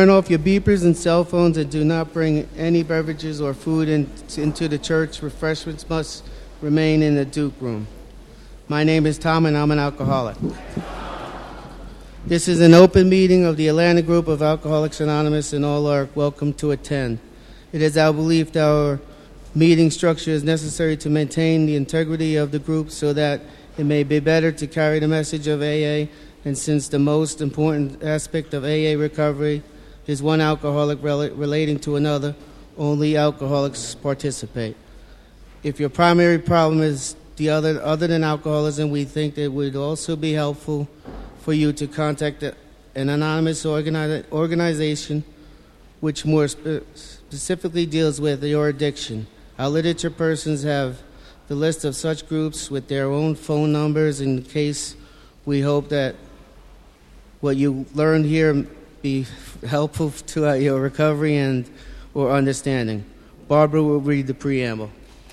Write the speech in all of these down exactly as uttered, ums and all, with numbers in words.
turn off your beepers and cell phones and do not bring any beverages or food in, into the church. Refreshments must remain in the Duke room. My name is Tom, and I'm an alcoholic. This is an open meeting of the Atlanta Group of Alcoholics Anonymous, and all are welcome to attend. It is our belief that our meeting structure is necessary to maintain the integrity of the group so that it may be better to carry the message of A A, and since the most important aspect of A A recovery is one alcoholic rel- relating to another, only alcoholics participate. If your primary problem is the other other than alcoholism, we think that it would also be helpful for you to contact a, an anonymous organi- organization which more spe- specifically deals with your addiction. Our literature persons have the list of such groups with their own phone numbers in case we hope that what you learned here be helpful to uh, your recovery and or understanding. Barbara will read the preamble.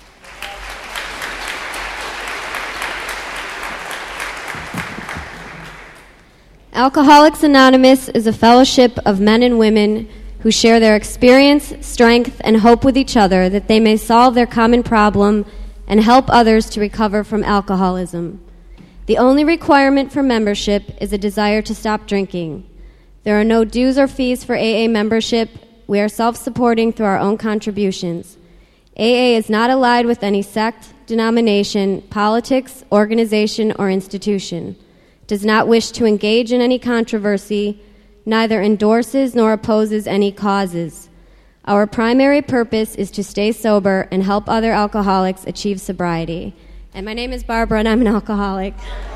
Alcoholics Anonymous is a fellowship of men and women who share their experience, strength, and hope with each other that they may solve their common problem and help others to recover from alcoholism. The only requirement for membership is a desire to stop drinking. There are no dues or fees for A A membership. We are self-supporting through our own contributions. A A is not allied with any sect, denomination, politics, organization, or institution. Does not wish to engage in any controversy, neither endorses nor opposes any causes. Our primary purpose is to stay sober and help other alcoholics achieve sobriety. And my name is Barbara, and I'm an alcoholic.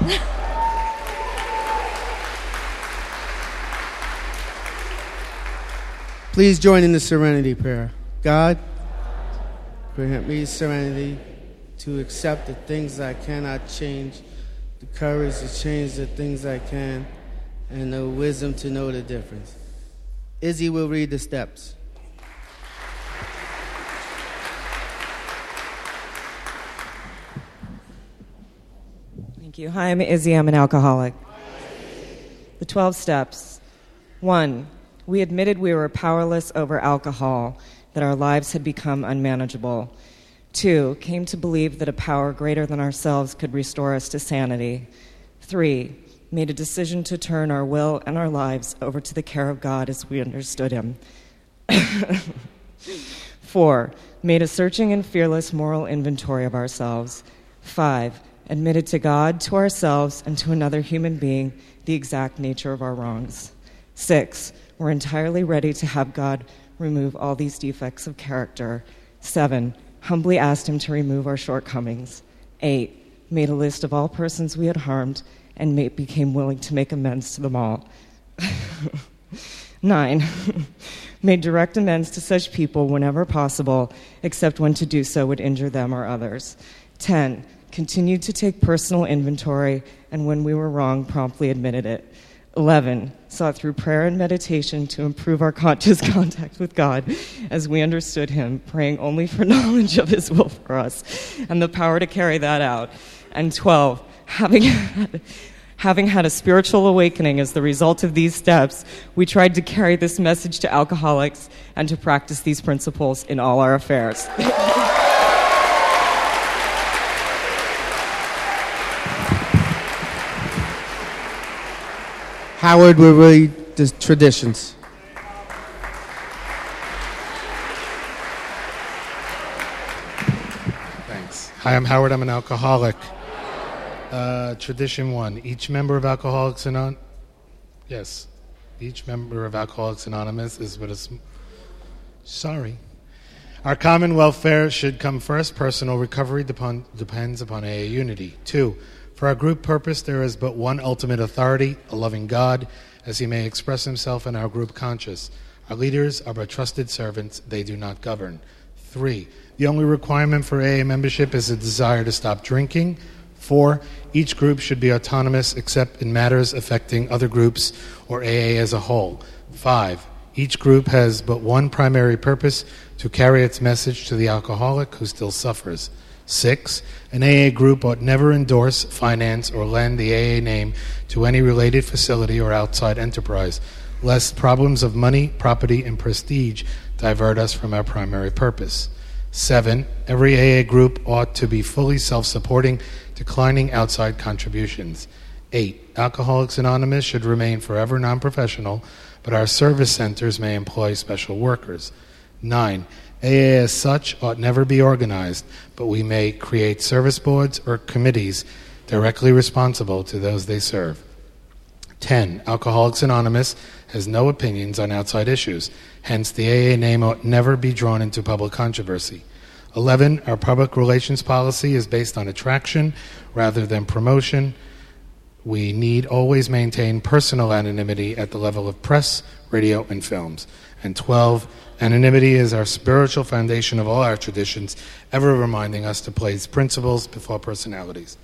Please join in the serenity prayer. God, grant me serenity to accept the things I cannot change, the courage to change the things I can, and the wisdom to know the difference. Izzy will read the steps. Thank you. Hi, I'm Izzy. I'm an alcoholic. The twelve steps. One, we admitted we were powerless over alcohol, that our lives had become unmanageable. Two, came to believe that a power greater than ourselves could restore us to sanity. Three, made a decision to turn our will and our lives over to the care of God as we understood Him. Four, made a searching and fearless moral inventory of ourselves. Five, admitted to God, to ourselves, and to another human being the exact nature of our wrongs. Six, we're entirely ready to have God remove all these defects of character. Seven, humbly asked Him to remove our shortcomings. Eight, made a list of all persons we had harmed and made, became willing to make amends to them all. Nine, made direct amends to such people whenever possible, except when to do so would injure them or others. Ten, continued to take personal inventory, and when we were wrong, promptly admitted it. Eleven, sought through prayer and meditation to improve our conscious contact with God as we understood Him, praying only for knowledge of His will for us and the power to carry that out. And twelve, having had, having had a spiritual awakening as the result of these steps, we tried to carry this message to alcoholics and to practice these principles in all our affairs. Howard will read the traditions. Thanks. Hi, I'm Howard. I'm an alcoholic. Uh, tradition one. Each member of Alcoholics Anonymous... Yes. Each member of Alcoholics Anonymous is with us... Sorry. Our common welfare should come first. Personal recovery depend, depends upon A A unity. Two. For our group purpose, there is but one ultimate authority, a loving God, as He may express Himself in our group conscious. Our leaders are but trusted servants. They do not govern. Three, the only requirement for A A membership is a desire to stop drinking. Four, each group should be autonomous except in matters affecting other groups or A A as a whole. Five, each group has but one primary purpose, to carry its message to the alcoholic who still suffers. Six, an A A group ought never endorse, finance, or lend the A A name to any related facility or outside enterprise. lest problems of money, property, and prestige divert us from our primary purpose. Seven, every A A group ought to be fully self-supporting, declining outside contributions. Eight, Alcoholics Anonymous should remain forever non-professional, but our service centers may employ special workers. Nine, A A as such ought never be organized, but we may create service boards or committees directly responsible to those they serve. Ten, Alcoholics Anonymous has no opinions on outside issues, hence the A A name ought never be drawn into public controversy. Eleven, our public relations policy is based on attraction rather than promotion. We need always maintain personal anonymity at the level of press, radio, and films. And twelve, anonymity is our spiritual foundation of all our traditions, ever reminding us to place principles before personalities.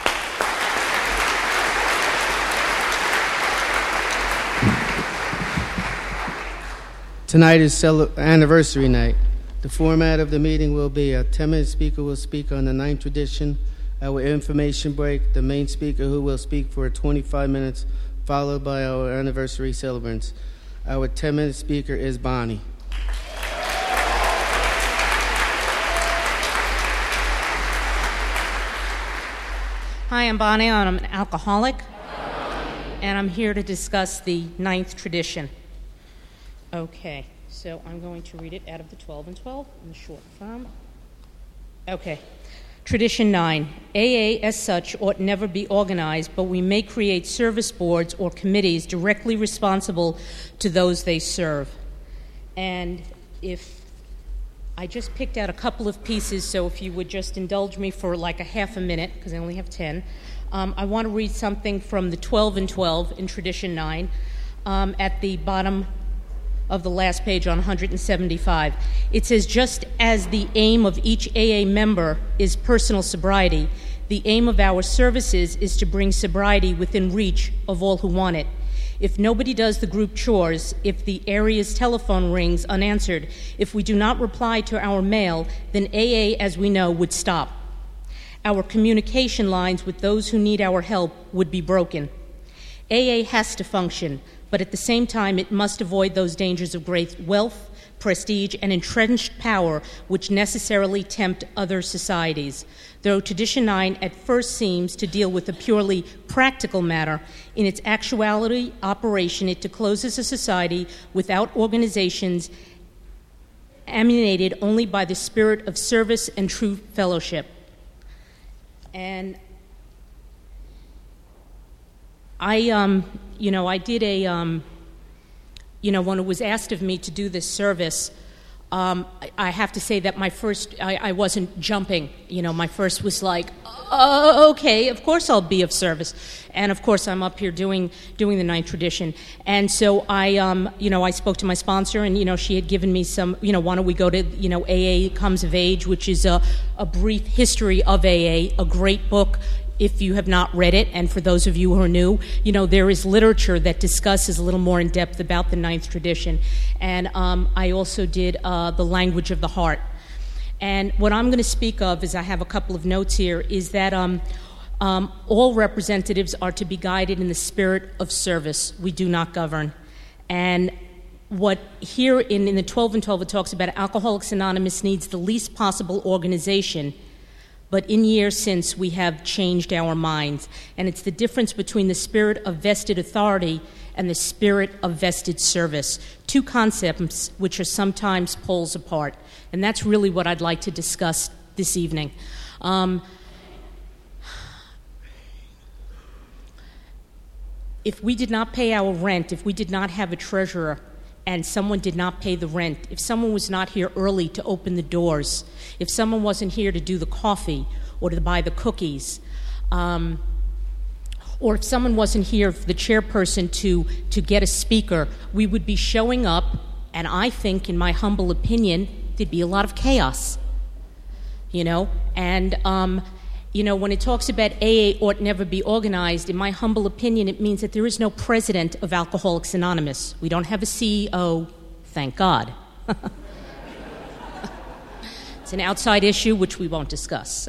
Tonight is cel- anniversary night. The format of the meeting will be a ten-minute speaker will speak on the ninth tradition, our information break, the main speaker who will speak for twenty-five minutes, followed by our anniversary celebrants. Our ten-minute speaker is Bonnie. Hi, I'm Bonnie. I'm an alcoholic, and I'm here to discuss the ninth tradition. Okay, so I'm going to read it out of the twelve and twelve in the short form. Okay. Tradition nine. A A as such ought never be organized, but we may create service boards or committees directly responsible to those they serve. And if I just picked out a couple of pieces, so if you would just indulge me for like a half a minute, because I only have ten, um, I want to read something from the twelve and twelve in Tradition nine um, at the bottom of the last page on one hundred seventy-five. It says, just as the aim of each A A member is personal sobriety, the aim of our services is to bring sobriety within reach of all who want it. If nobody does the group chores, if the area's telephone rings unanswered, if we do not reply to our mail, then A A, as we know, would stop. Our communication lines with those who need our help would be broken. A A has to function, but at the same time it must avoid those dangers of great wealth, prestige, and entrenched power which necessarily tempt other societies. Though Tradition nine at first seems to deal with a purely practical matter, in its actuality, operation, it discloses a society without organizations emanated only by the spirit of service and true fellowship. And I, um, you know, I did a, um, you know, when it was asked of me to do this service, um, I, I have to say that my first, I, I wasn't jumping. You know, my first was like, oh, okay, of course I'll be of service. And of course I'm up here doing doing the ninth tradition. And so I, um, you know, I spoke to my sponsor, and, you know, she had given me some, you know, why don't we go to, you know, A A Comes of Age, which is a, a brief history of A A, a great book. If you have not read it, and for those of you who are new, you know, there is literature that discusses a little more in depth about the ninth tradition. And um, I also did uh, The Language of the Heart. And what I'm going to speak of, is I have a couple of notes here, is that um, um, all representatives are to be guided in the spirit of service. We do not govern. And what here in, in the twelve and twelve, it talks about Alcoholics Anonymous needs the least possible organization. But in years since, we have changed our minds. And it's the difference between the spirit of vested authority and the spirit of vested service. Two concepts which are sometimes poles apart. And that's really what I'd like to discuss this evening. Um, if we did not pay our rent, if we did not have a treasurer, and someone did not pay the rent, if someone was not here early to open the doors, if someone wasn't here to do the coffee or to buy the cookies, um, or if someone wasn't here for the chairperson to, to get a speaker, we would be showing up, and I think, in my humble opinion, there'd be a lot of chaos, you know? And, um, you know, when it talks about A A ought never be organized, in my humble opinion, it means that there is no president of Alcoholics Anonymous. We don't have a C E O, thank God. It's an outside issue, which we won't discuss.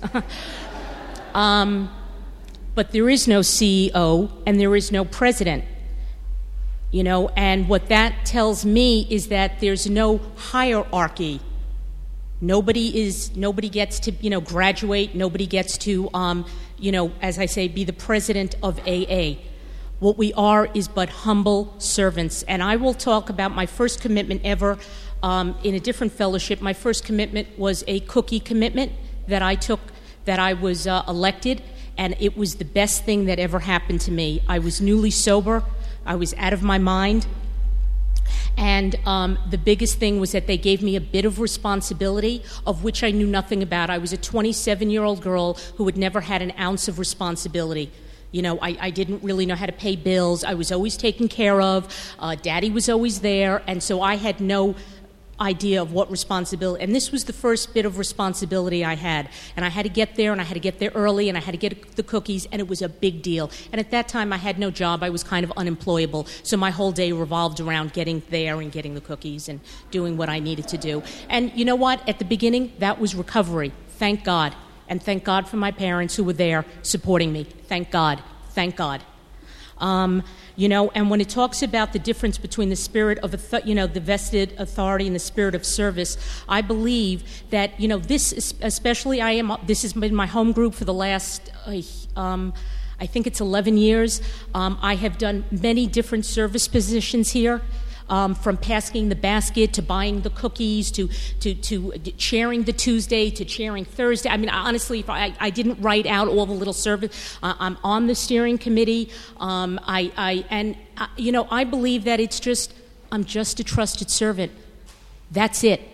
um, but there is no C E O, and there is no president. You know, and what that tells me is that there's no hierarchy. Nobody is, nobody gets to, you know, graduate. Nobody gets to, um, you know, as I say, be the president of A A. What we are is but humble servants. And I will talk about my first commitment ever um, in a different fellowship. My first commitment was a cookie commitment that I took, that I was uh, elected, and it was the best thing that ever happened to me. I was newly sober. I was out of my mind. And um, the biggest thing was that they gave me a bit of responsibility of which I knew nothing about. I was a twenty-seven-year-old girl who had never had an ounce of responsibility. You know, I, I didn't really know how to pay bills. I was always taken care of. Uh, Daddy was always there. And so I had no idea of what responsibility. And this was the first bit of responsibility I had. And I had to get there, and I had to get there early, and I had to get the cookies, and it was a big deal. And at that time, I had no job. I was kind of unemployable. So my whole day revolved around getting there and getting the cookies and doing what I needed to do. And you know what? At the beginning, that was recovery. Thank God. And thank God for my parents who were there supporting me. Thank God. Thank God. Um, you know, and when it talks about the difference between the spirit of, you know, the vested authority and the spirit of service, I believe that, you know, this is, especially I am, this has been my home group for the last, uh, um, I think it's eleven years. Um, I have done many different service positions here. Um, from passing the basket to buying the cookies to, to, to chairing the Tuesday to chairing Thursday. I mean, honestly, if I, I didn't write out all the little service. Uh, I'm on the steering committee. Um, I, I and uh, you know, I believe that it's just I'm just a trusted servant. That's it.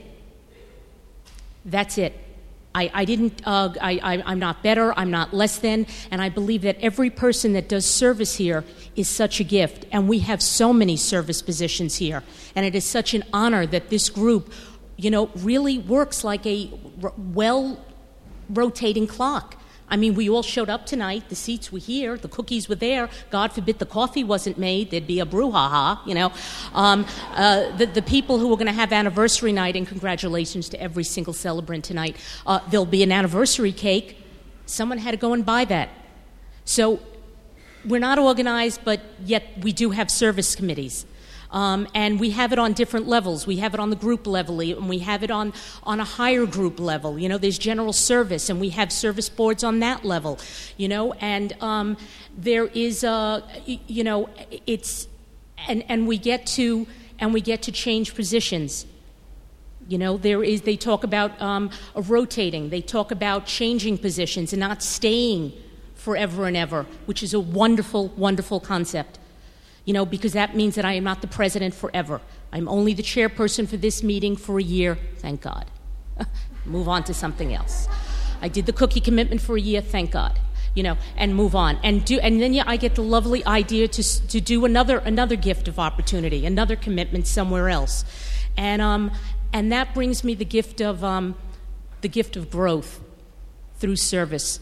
That's it. I, I didn't. Uh, I, I, I'm not better. I'm not less than. And I believe that every person that does service here is such a gift. And we have so many service positions here. And it is such an honor that this group, you know, really works like a r- well-rotating clock. I mean, we all showed up tonight. The seats were here. The cookies were there. God forbid the coffee wasn't made. There'd be a brouhaha, you know. Um, uh, the, the people who are going to have anniversary night, and congratulations to every single celebrant tonight, uh, there'll be an anniversary cake. Someone had to go and buy that. So we're not organized, but yet we do have service committees. Um, and we have it on different levels. We have it on the group level, and we have it on, on a higher group level. You know, there's general service, and we have service boards on that level. You know, and um, there is a, you know, it's, and, and we get to, and we get to change positions. You know, there is, they talk about um, a rotating. They talk about changing positions and not staying forever and ever, which is a wonderful, wonderful concept. You know, because that means that I am not the president forever. I'm only the chairperson for this meeting for a year, thank God. Move on to something else. I did the cookie commitment for a year, thank God. You know, and move on. And do, and then yeah, I get the lovely idea to to do another another gift of opportunity, another commitment somewhere else. And um and that brings me the gift of um the gift of growth through service.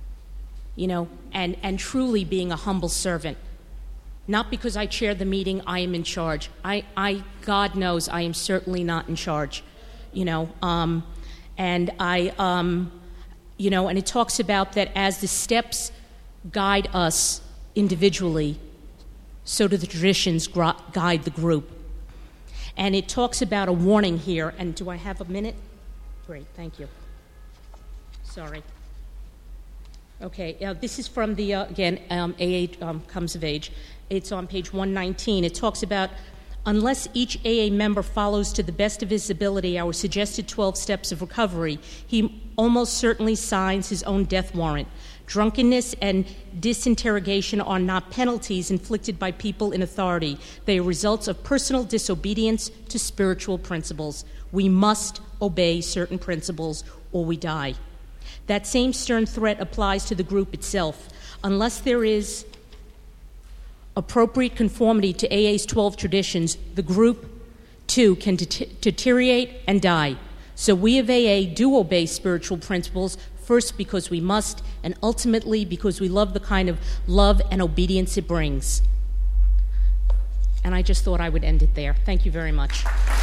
You know, and, and truly being a humble servant. Not because I chair the meeting, I am in charge. I, I, God knows I am certainly not in charge, you know. Um, and I, um, you know, and it talks about that as the steps guide us individually, so do the traditions gro- guide the group. And it talks about a warning here. And do I have a minute? Great, thank you. Sorry. Okay, uh, this is from the, uh, again, um, A A um, Comes of Age. It's on page one nineteen. It talks about, unless each A A member follows to the best of his ability our suggested twelve steps of recovery, he almost certainly signs his own death warrant. Drunkenness and disinterrogation are not penalties inflicted by people in authority. They are results of personal disobedience to spiritual principles. We must obey certain principles or we die. That same stern threat applies to the group itself. Unless there is appropriate conformity to A A's twelve traditions, the group, too, can det- deteriorate and die. So we of A A do obey spiritual principles, first because we must, and ultimately because we love the kind of love and obedience it brings. And I just thought I would end it there. Thank you very much.